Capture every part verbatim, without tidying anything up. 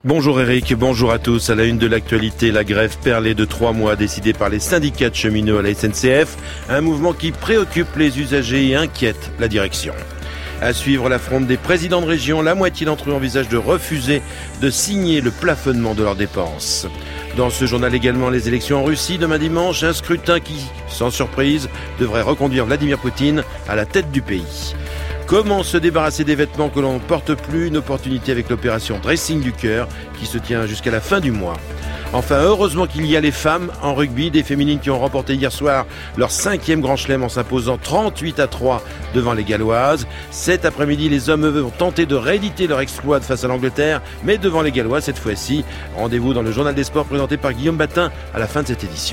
Bonjour Eric, bonjour à tous. À la une de l'actualité, la grève perlée de trois mois décidée par les syndicats de cheminots à la S N C F. Un mouvement qui préoccupe les usagers et inquiète la direction. À suivre la fronde des présidents de région, la moitié d'entre eux envisagent de refuser de signer le plafonnement de leurs dépenses. Dans ce journal également, les élections en Russie demain dimanche, un scrutin qui, sans surprise, devrait reconduire Vladimir Poutine à la tête du pays. Comment se débarrasser des vêtements que l'on ne porte plus? Une opportunité avec l'opération Dressing du cœur qui se tient jusqu'à la fin du mois. Enfin, heureusement qu'il y a les femmes en rugby, des féminines qui ont remporté hier soir leur cinquième grand chelem en s'imposant trente-huit à trois devant les Galloises. Cet après-midi, les hommes vont tenter de rééditer leur exploit face à l'Angleterre, mais devant les Gallois cette fois-ci. Rendez-vous dans le journal des sports présenté par Guillaume Batin à la fin de cette édition.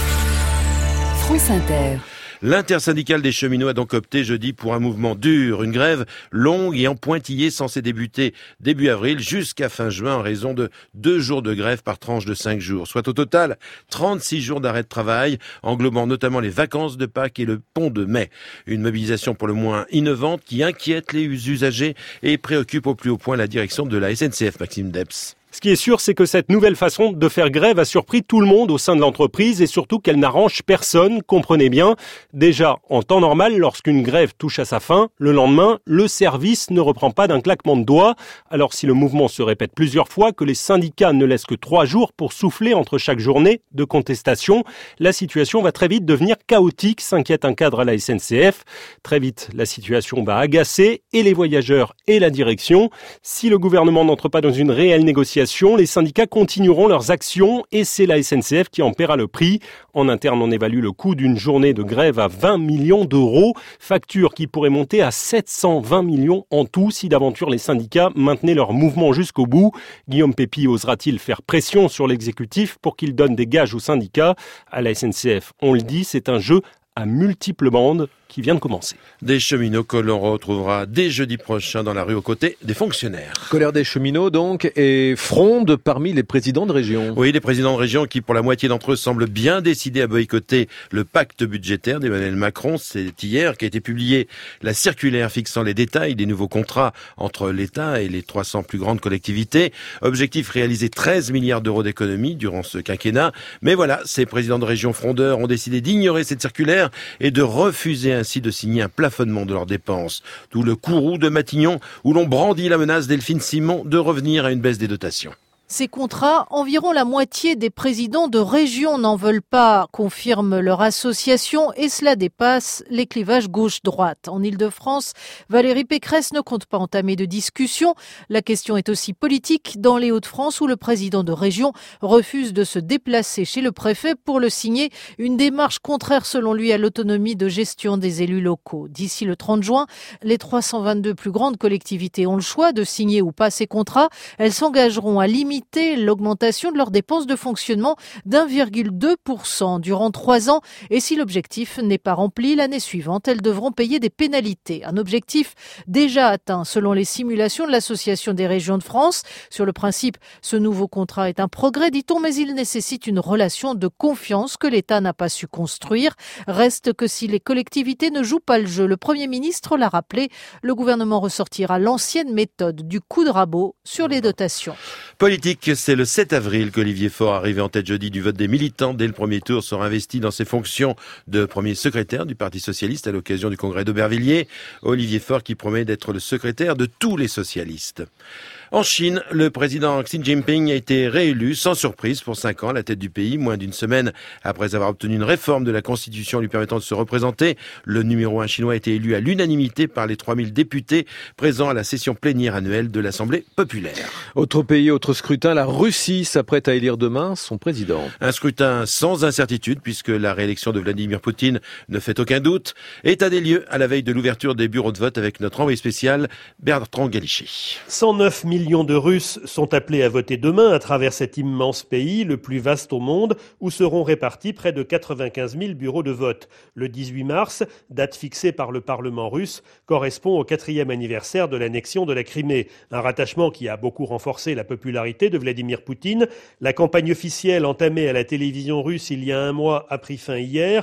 France Inter. L'intersyndicale des cheminots a donc opté jeudi pour un mouvement dur, une grève longue et en pointillé censée débuter début avril jusqu'à fin juin en raison de deux jours de grève par tranche de cinq jours, soit au total trente-six jours d'arrêt de travail, englobant notamment les vacances de Pâques et le pont de mai. Une mobilisation pour le moins innovante qui inquiète les usagers et préoccupe au plus haut point la direction de la S N C F, Maxime Debs. Ce qui est sûr, c'est que cette nouvelle façon de faire grève a surpris tout le monde au sein de l'entreprise et surtout qu'elle n'arrange personne, comprenez bien. Déjà, en temps normal, lorsqu'une grève touche à sa fin, le lendemain, le service ne reprend pas d'un claquement de doigts. Alors si le mouvement se répète plusieurs fois, que les syndicats ne laissent que trois jours pour souffler entre chaque journée de contestation, la situation va très vite devenir chaotique, s'inquiète un cadre à la S N C F. Très vite, la situation va agacer et les voyageurs et la direction. Si le gouvernement n'entre pas dans une réelle négociation, les syndicats continueront leurs actions et c'est la S N C F qui en paiera le prix. En interne, on évalue le coût d'une journée de grève à vingt millions d'euros, facture qui pourrait monter à sept cent vingt millions en tout si d'aventure les syndicats maintenaient leur mouvement jusqu'au bout. Guillaume Pépi osera-t-il faire pression sur l'exécutif pour qu'il donne des gages aux syndicats? À la S N C F, on le dit, c'est un jeu à multiples bandes qui vient de commencer. Des cheminots que l'on retrouvera dès jeudi prochain dans la rue aux côtés des fonctionnaires. Colère des cheminots donc et fronde parmi les présidents de région. Oui, les présidents de région qui pour la moitié d'entre eux semblent bien décidés à boycotter le pacte budgétaire d'Emmanuel Macron. C'est hier qu'a été publiée la circulaire fixant les détails des nouveaux contrats entre l'État et les trois cents plus grandes collectivités. Objectif, réaliser treize milliards d'euros d'économies durant ce quinquennat. Mais voilà, ces présidents de région frondeurs ont décidé d'ignorer cette circulaire et de refuser ainsi de signer un plafonnement de leurs dépenses. D'où le courroux de Matignon où l'on brandit la menace Delphine Simon de revenir à une baisse des dotations. Ces contrats, environ la moitié des présidents de région n'en veulent pas, confirme leur association, et cela dépasse les clivages gauche-droite. En Île-de-France, Valérie Pécresse ne compte pas entamer de discussion. La question est aussi politique dans les Hauts-de-France où le président de région refuse de se déplacer chez le préfet pour le signer, une démarche contraire selon lui à l'autonomie de gestion des élus locaux. D'ici le trente juin, les trois cent vingt-deux plus grandes collectivités ont le choix de signer ou pas ces contrats. Elles s'engageront à limiter l'augmentation de leurs dépenses de fonctionnement d'un virgule deux pour cent durant trois ans. Et si l'objectif n'est pas rempli, l'année suivante, elles devront payer des pénalités. Un objectif déjà atteint selon les simulations de l'Association des régions de France. Sur le principe, ce nouveau contrat est un progrès, dit-on, mais il nécessite une relation de confiance que l'État n'a pas su construire. Reste que si les collectivités ne jouent pas le jeu, le Premier ministre l'a rappelé, le gouvernement ressortira l'ancienne méthode du coup de rabot sur les dotations. Politique, c'est le sept avril qu'Olivier Faure, arrivé en tête jeudi du vote des militants dès le premier tour, sera investi dans ses fonctions de premier secrétaire du Parti socialiste à l'occasion du congrès d'Aubervilliers. Olivier Faure qui promet d'être le secrétaire de tous les socialistes. En Chine, le président Xi Jinping a été réélu sans surprise pour cinq ans à la tête du pays, moins d'une semaine après avoir obtenu une réforme de la Constitution lui permettant de se représenter. Le numéro un chinois a été élu à l'unanimité par les trois mille députés présents à la session plénière annuelle de l'Assemblée populaire. Autre pays, autre scrutin, la Russie s'apprête à élire demain son président. Un scrutin sans incertitude puisque la réélection de Vladimir Poutine ne fait aucun doute. État des lieux à la veille de l'ouverture des bureaux de vote avec notre envoyé spécial Bertrand Galichet. cent neuf millions de Russes sont appelés à voter demain à travers cet immense pays, le plus vaste au monde, où seront répartis près de quatre-vingt-quinze mille bureaux de vote. Le dix-huit mars, date fixée par le Parlement russe, correspond au quatrième anniversaire de l'annexion de la Crimée. Un rattachement qui a beaucoup renforcé la popularité de Vladimir Poutine. La campagne officielle entamée à la télévision russe il y a un mois a pris fin hier.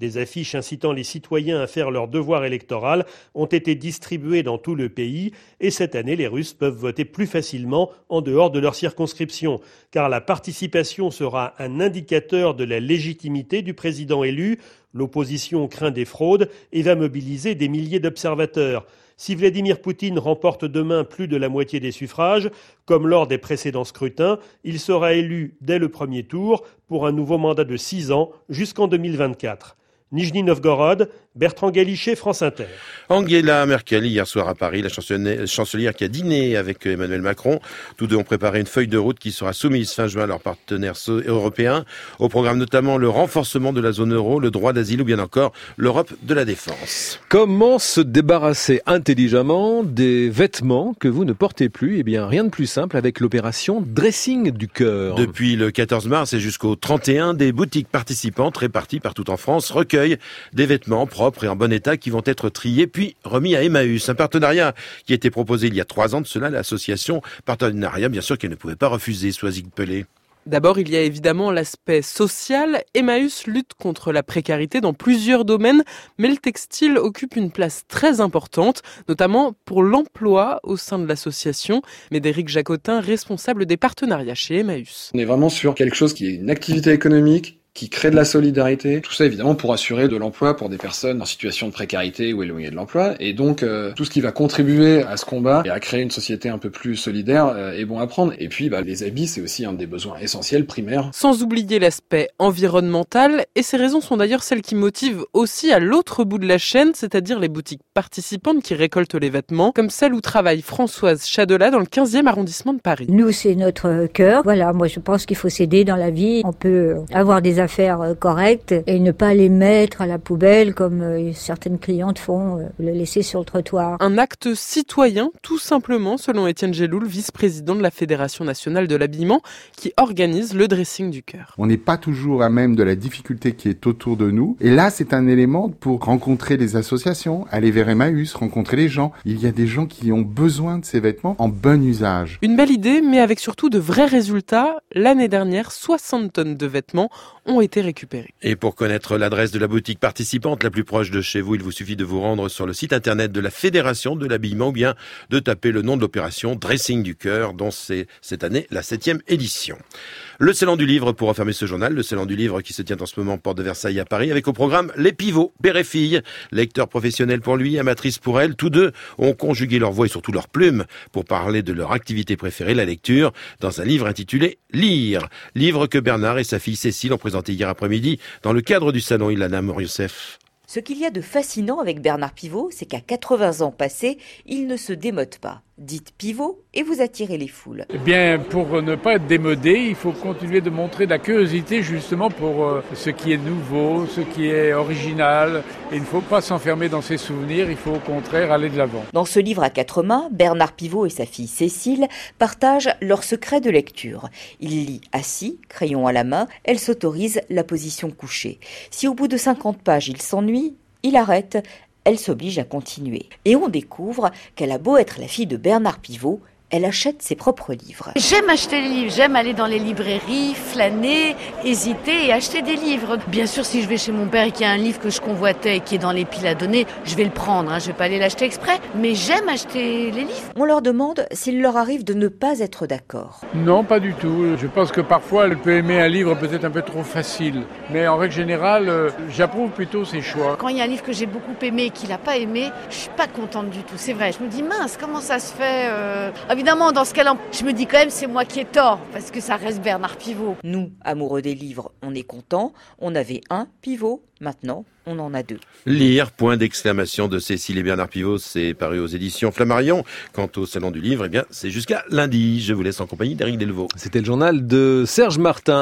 Des affiches incitant les citoyens à faire leur devoir électoral ont été distribuées dans tout le pays et cette année, les Russes peuvent voter plus facilement en dehors de leur circonscription, car la participation sera un indicateur de la légitimité du président élu. L'opposition craint des fraudes et va mobiliser des milliers d'observateurs. Si Vladimir Poutine remporte demain plus de la moitié des suffrages, comme lors des précédents scrutins, il sera élu dès le premier tour pour un nouveau mandat de six ans jusqu'en deux mille vingt-quatre. Nijni Novgorod, Bertrand Galichet, France Inter. Angela Merkel, hier soir à Paris, la chancelière qui a dîné avec Emmanuel Macron. Tous deux ont préparé une feuille de route qui sera soumise fin juin à leurs partenaires européens. Au programme notamment le renforcement de la zone euro, le droit d'asile ou bien encore l'Europe de la défense. Comment se débarrasser intelligemment des vêtements que vous ne portez plus ? Eh bien, rien de plus simple avec l'opération Dressing du cœur. Depuis le quatorze mars et jusqu'au trente et un, des boutiques participantes réparties partout en France recueillent des vêtements propres et en bon état qui vont être triés puis remis à Emmaüs. Un partenariat qui a été proposé il y a trois ans de cela, l'association. Partenariat, bien sûr, qu'elle ne pouvait pas refuser, Soisig Pelé. D'abord, il y a évidemment l'aspect social. Emmaüs lutte contre la précarité dans plusieurs domaines, mais le textile occupe une place très importante, notamment pour l'emploi au sein de l'association. Médéric Jacotin, responsable des partenariats chez Emmaüs. On est vraiment sur quelque chose qui est une activité économique, qui crée de la solidarité. Tout ça, évidemment, pour assurer de l'emploi pour des personnes en situation de précarité ou éloignées de l'emploi. Et donc, euh, tout ce qui va contribuer à ce combat et à créer une société un peu plus solidaire euh, est bon à prendre. Et puis, bah, les habits, c'est aussi un des besoins essentiels, primaires. Sans oublier l'aspect environnemental. Et ces raisons sont d'ailleurs celles qui motivent aussi à l'autre bout de la chaîne, c'est-à-dire les boutiques participantes qui récoltent les vêtements, comme celle où travaille Françoise Chadelat dans le quinzième arrondissement de Paris. Nous, c'est notre cœur. Voilà, moi, je pense qu'il faut s'aider dans la vie. On peut avoir des affaires correctes et ne pas les mettre à la poubelle comme euh, certaines clientes font, euh, le laisser sur le trottoir. Un acte citoyen, tout simplement, selon Étienne Géloul, vice-président de la Fédération nationale de l'habillement, qui organise le dressing du cœur. On n'est pas toujours à même de la difficulté qui est autour de nous. Et là, c'est un élément pour rencontrer les associations, aller vers Emmaüs, rencontrer les gens. Il y a des gens qui ont besoin de ces vêtements en bon usage. Une belle idée, mais avec surtout de vrais résultats. L'année dernière, soixante tonnes de vêtements ont été récupérés. Et pour connaître l'adresse de la boutique participante la plus proche de chez vous, il vous suffit de vous rendre sur le site internet de la Fédération de l'habillement ou bien de taper le nom de l'opération Dressing du cœur, dont c'est cette année la septième édition. Le Salon du Livre pour refermer ce journal, le Salon du Livre qui se tient en ce moment porte de Versailles à Paris avec au programme les pivots, père et fille, lecteurs professionnels pour lui, amatrices pour elle. Tous deux ont conjugué leur voix et surtout leur plume pour parler de leur activité préférée, la lecture, dans un livre intitulé Lire. Livre que Bernard et sa fille Cécile ont présenté hier après-midi dans le cadre du salon Ilana Mor-Youssef. Ce qu'il y a de fascinant avec Bernard Pivot, c'est qu'à quatre-vingts ans passés, il ne se démode pas. Dites Pivot et vous attirez les foules. Eh bien, pour ne pas être démodé, il faut continuer de montrer de la curiosité justement pour euh, ce qui est nouveau, ce qui est original. Et il ne faut pas s'enfermer dans ses souvenirs, il faut au contraire aller de l'avant. Dans ce livre à quatre mains, Bernard Pivot et sa fille Cécile partagent leur secret de lecture. Il lit assis, crayon à la main, elle s'autorise la position couchée. Si au bout de cinquante pages il s'ennuie, il arrête. Elle s'oblige à continuer. Et on découvre qu'elle a beau être la fille de Bernard Pivot, elle achète ses propres livres. J'aime acheter les livres, j'aime aller dans les librairies, flâner, hésiter et acheter des livres. Bien sûr, si je vais chez mon père et qu'il y a un livre que je convoitais et qui est dans les piles à donner, je vais le prendre, hein, je vais pas aller l'acheter exprès, mais j'aime acheter les livres. On leur demande s'il leur arrive de ne pas être d'accord. Non, pas du tout. Je pense que parfois, elle peut aimer un livre peut-être un peu trop facile. Mais en règle générale, euh, j'approuve plutôt ses choix. Quand il y a un livre que j'ai beaucoup aimé et qu'il n'a pas aimé, je suis pas contente du tout, c'est vrai. Je me dis, mince, comment ça se fait euh... Évidemment, dans ce cas-là, je me dis quand même c'est moi qui ai tort, parce que ça reste Bernard Pivot. Nous, amoureux des livres, on est contents. On avait un Pivot, maintenant on en a deux. Lire, point d'exclamation de Cécile et Bernard Pivot, c'est paru aux éditions Flammarion. Quant au Salon du Livre, eh bien, c'est jusqu'à lundi. Je vous laisse en compagnie d'Éric Delvaux. C'était le journal de Serge Martin.